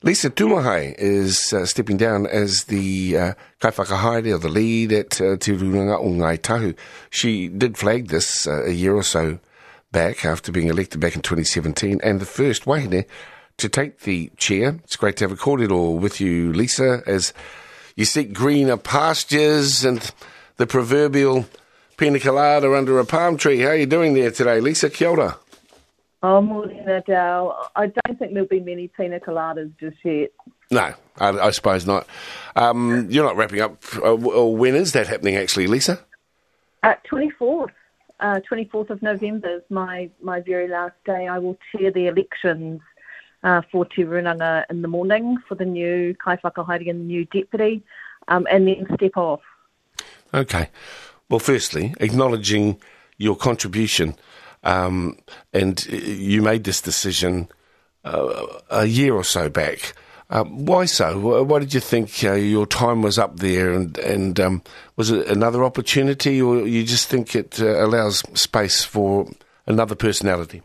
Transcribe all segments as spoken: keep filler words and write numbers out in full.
Lisa Tūmahai is uh, stepping down as the uh, kaiwhakahaere or the lead at uh, Te Urunga o Ngāi Tahu. She did flag this uh, a year or so back after being elected back in twenty seventeen, and the first wahine to take the chair. It's great to have a kōrero with you, Lisa, as you seek greener pastures and the proverbial pina colada under a palm tree. How are you doing there today, Lisa? Kia ora. Oh, morena Dal. I don't think there'll be many pina coladas just yet. No, I, I suppose not. Um, you're not wrapping up. Uh, when is that happening, actually, Lisa? Uh, twenty-fourth. Uh, twenty-fourth of November is my, my very last day. I will chair the elections uh, for Te Urunga in the morning for the new kaiwhakahaere and the new deputy, um, and then step off. Okay. Well, firstly, acknowledging your contribution. Um, and you made this decision uh, a year or so back. Um, why so? Why did you think uh, your time was up there? And, and um, was it another opportunity, or you just think it uh, allows space for another personality?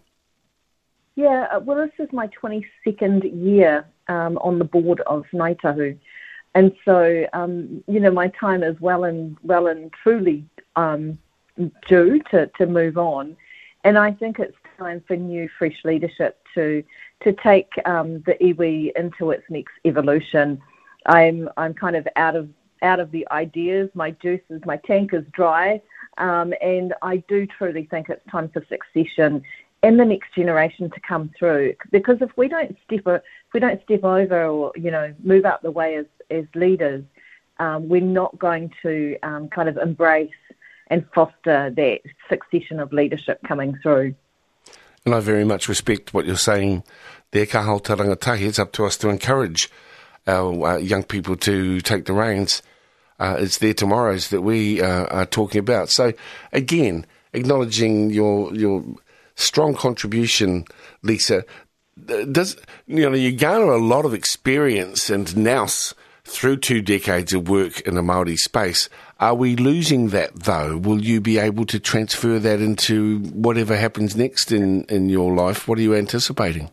Yeah, well, this is my twenty-second year um, on the board of Ngāi Tahu. And so, um, you know, my time is well and, well and truly um, due to, to move on. And I think it's time for new, fresh leadership to to take um, the iwi into its next evolution. I'm I'm kind of out of out of the ideas. My juice is my tank is dry, um, and I do truly think it's time for succession and the next generation to come through. Because if we don't step if we don't step over or you know move up the way as as leaders, um, we're not going to um, kind of embrace and foster that succession of leadership coming through. And I very much respect what you're saying there, ka hau te rangatahi. It's up to us to encourage our uh, young people to take the reins. Uh, it's their tomorrows that we uh, are talking about. So, again, acknowledging your your strong contribution, Lisa, does you know you garner a lot of experience and nous through two decades of work in the Māori space. Are we losing that, though? Will you be able to transfer that into whatever happens next in, in your life? What are you anticipating?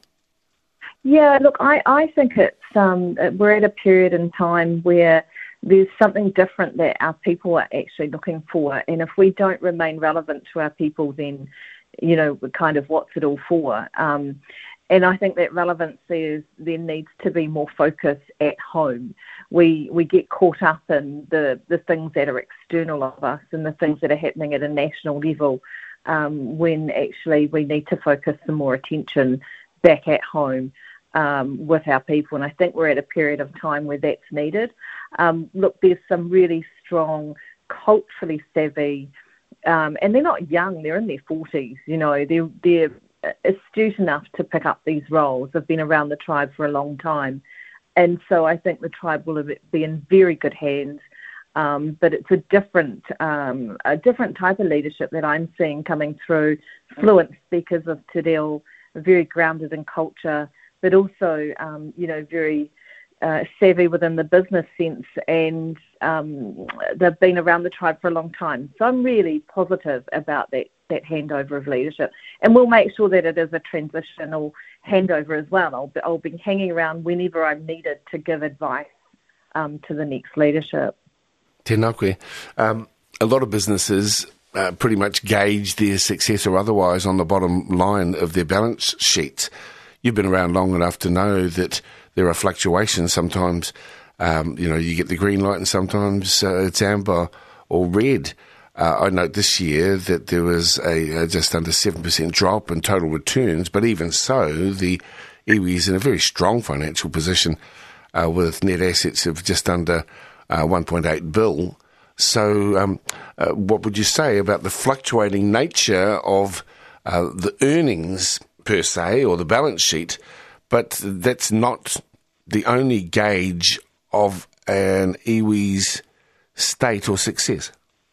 Yeah, look, I, I think it's um, we're at a period in time where there's something different that our people are actually looking for. And if we don't remain relevant to our people, then, you know, kind of what's it all for? Um, and I think that relevancy is there needs to be more focus at home. We we get caught up in the, the things that are external of us and the things that are happening at a national level um, when actually we need to focus some more attention back at home um, with our people. And I think we're at a period of time where that's needed. Um, look, there's some really strong, culturally savvy, um, and they're not young, they're in their forties, you know, they're, they're astute enough to pick up these roles. They've been around the tribe for a long time. And so I think the tribe will be in very good hands. Um, but it's a different um, a different type of leadership that I'm seeing coming through. Fluent speakers of Te Reo, very grounded in culture, but also, um, you know, very uh, savvy within the business sense. And um, they've been around the tribe for a long time. So I'm really positive about that, that handover of leadership. And we'll make sure that it is a transitional handover as well. I'll be, I'll be hanging around whenever I'm needed to give advice um, to the next leadership. Tēnā koe. Um, a lot of businesses uh, pretty much gauge their success or otherwise on the bottom line of their balance sheets. You've been around long enough to know that there are fluctuations. Sometimes, um, you know, you get the green light and sometimes uh, it's amber or red. Uh, I note this year that there was a, a just under seven percent drop in total returns, but even so, the iwi is in a very strong financial position uh, with net assets of just under uh, one point eight billion. So um, uh, what would you say about the fluctuating nature of uh, the earnings per se, or the balance sheet, but that's not the only gauge of an iwi's state or success?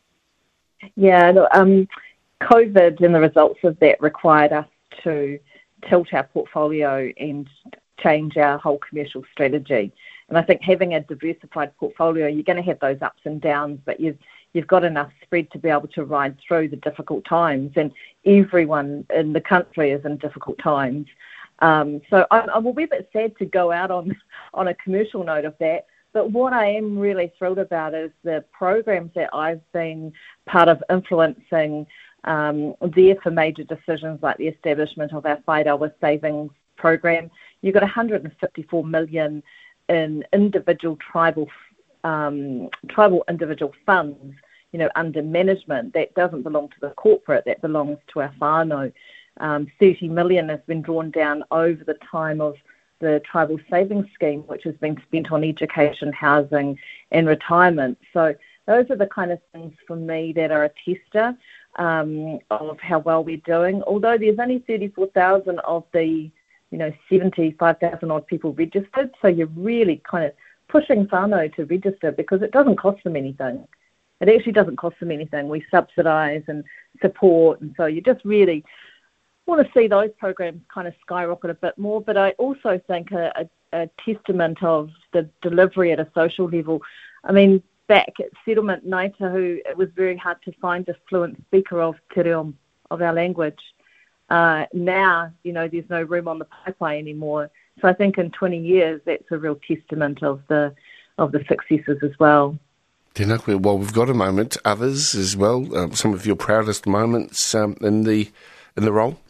Yeah, um, COVID and the results of that required us to tilt our portfolio and change our whole commercial strategy. And I think having a diversified portfolio, you're going to have those ups and downs, but you've, you've got enough spread to be able to ride through the difficult times. And everyone in the country is in difficult times. Um, so I'm, I'm a wee bit sad to go out on, on a commercial note of that. But what I am really thrilled about is the programs that I've been part of influencing um, there for major decisions like the establishment of our Whaidawa Savings Program. You've got one hundred fifty-four million in individual tribal um, tribal individual funds, you know, under management. That doesn't belong to the corporate, that belongs to our whānau. Um, thirty million has been drawn down over the time of the Tribal Savings Scheme, which has been spent on education, housing and retirement. So those are the kind of things for me that are a tester um, of how well we're doing. Although there's only thirty-four thousand of the, you know, seventy-five thousand odd people registered, so you're really kind of pushing whānau to register because it doesn't cost them anything. It actually doesn't cost them anything. We subsidise and support, and so you just really want to see those programs kind of skyrocket a bit more. But I also think a, a, a testament of the delivery at a social level. I mean, back at settlement, Ngāi Tahu, it was very hard to find a fluent speaker of te reo, of our language. Uh, now, you know, there's no room on the pipeline anymore. So I think in twenty years, that's a real testament of the of the successes as well. Tēnā koe. Well, we've got a moment, others as well, um, some of your proudest moments um, in the in the role?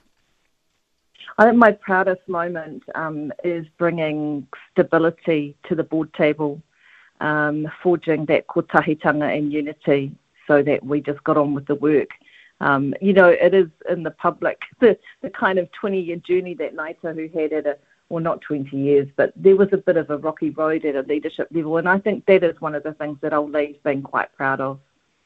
I think my proudest moment um, is bringing stability to the board table, um, forging that kotahitanga and unity so that we just got on with the work. Um, you know, it is in the public, the, the kind of twenty-year journey that Ngāi Tahu had at a, well, not twenty years, but there was a bit of a rocky road at a leadership level, and I think that is one of the things that I'll leave being quite proud of.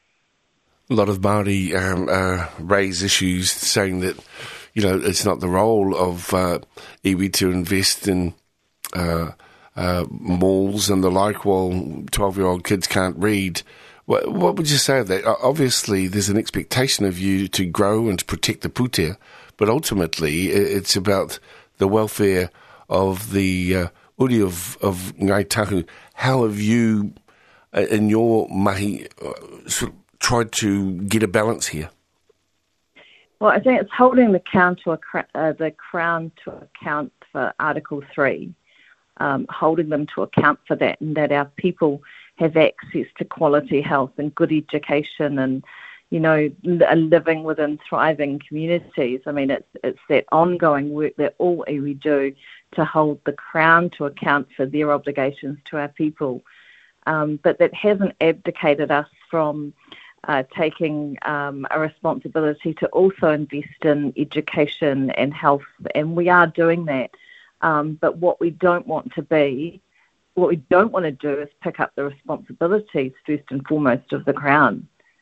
A lot of Māori um, uh, raise issues saying that, you know, it's not the role of uh, iwi to invest in uh, uh, malls and the like while twelve-year-old kids can't read. What, what would you say of that? Obviously, there's an expectation of you to grow and to protect the pūtea, but ultimately it's about the welfare of the uh, uri of, of Ngāi Tahu. How have you, uh, in your mahi, uh, sort of tried to get a balance here? Well, I think it's holding the crown to, a, uh, the crown to account for Article three, um, holding them to account for that, and that our people have access to quality health and good education and, you know, li- living within thriving communities. I mean, it's it's that ongoing work that all iwi do to hold the crown to account for their obligations to our people. Um, but that hasn't abdicated us from uh, taking um, a responsibility to also invest in education and health, and we are doing that. Um, but what we don't want to be, what we don't want to do is pick up the responsibilities, first and foremost, of the Crown.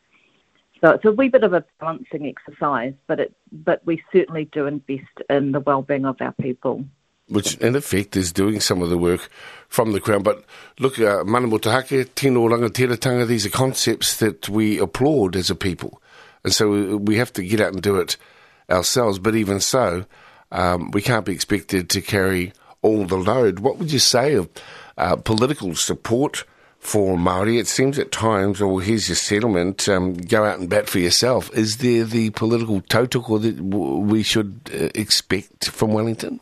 So it's a wee bit of a balancing exercise, but it, but we certainly do invest in the well-being of our people. Which, in effect, is doing some of the work from the Crown. But look, uh, mana mo te hake, tino rangatiratanga, these are concepts that we applaud as a people. And so we have to get out and do it ourselves. But even so, um, we can't be expected to carry all the load. What would you say of uh, political support for Māori? It seems at times, oh, here's your settlement, um, go out and bat for yourself. Is there the political tautoko that w- we should uh, expect from Wellington?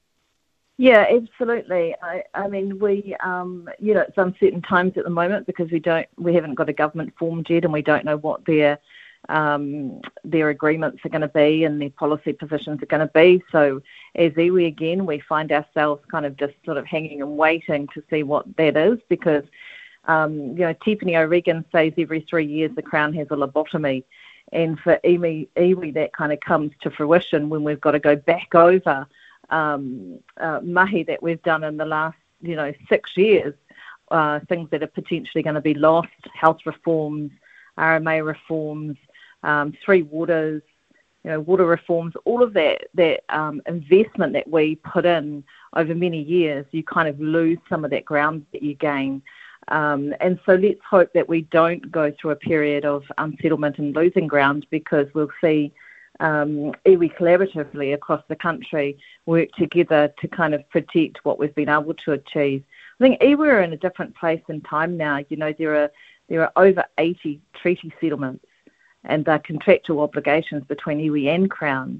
Yeah, absolutely. I, I mean, we, um, you know, it's uncertain times at the moment because we don't, we haven't got a government formed yet, and we don't know what their um, their agreements are going to be and their policy positions are going to be. So, as iwi again, we find ourselves kind of just sort of hanging and waiting to see what that is, because um, you know, Tiffany O'Regan says every three years the Crown has a lobotomy, and for iwi, iwi that kind of comes to fruition when we've got to go back over Um, uh, mahi that we've done in the last, you know, six years, uh, things that are potentially going to be lost, health reforms, R M A reforms, um, three waters, you know, water reforms, all of that, that um, investment that we put in over many years, you kind of lose some of that ground that you gain. Um, and so let's hope that we don't go through a period of unsettlement and losing ground, because we'll see Um, iwi collaboratively across the country work together to kind of protect what we've been able to achieve. I think iwi are in a different place in time now. You know, there are there are over eighty treaty settlements, and they're contractual obligations between iwi and Crown.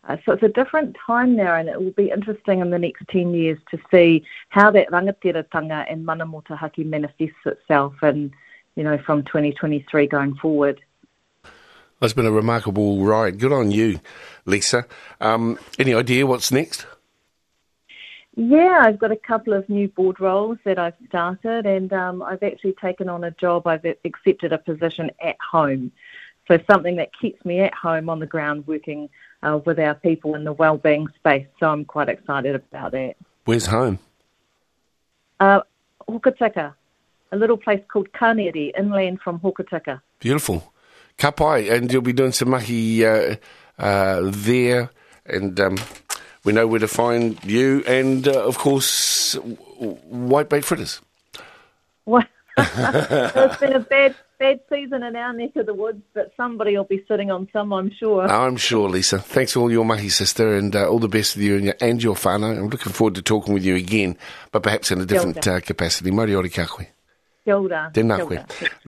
Uh, so it's a different time now, and it will be interesting in the next ten years to see how that rangatiratanga and mana motahaki manifests itself and, you know, from twenty twenty-three going forward. It's been a remarkable ride. Good on you, Lisa. Um, any idea what's next? Yeah, I've got a couple of new board roles that I've started, and um, I've actually taken on a job. I've accepted a position at home. So something that keeps me at home on the ground working uh, with our people in the wellbeing space. So I'm quite excited about that. Where's home? Uh, Hokitika, a little place called Kaneari, inland from Hokitika. Beautiful. Ka pai, and you'll be doing some mahi uh, uh, there, and um, we know where to find you, and uh, of course, whitebait fritters. Well, it's been a bad, bad season in our neck of the woods, but somebody will be sitting on some, I'm sure. I'm sure, Lisa. Thanks for all your mahi, sister, and uh, all the best with you and your, and your whānau. I'm looking forward to talking with you again, but perhaps in a different uh, capacity. Moriori ka koe. Kia ora. Tēnā Kia koe. ora.